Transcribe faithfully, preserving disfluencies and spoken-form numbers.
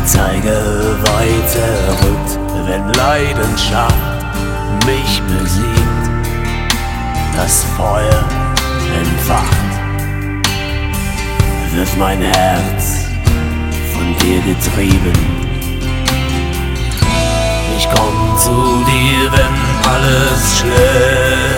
Zeige weiter rückt, wenn Leidenschaft mich besiegt, das Feuer entfacht, wird mein Herz von dir getrieben. Ich komm zu dir, wenn alles schläft.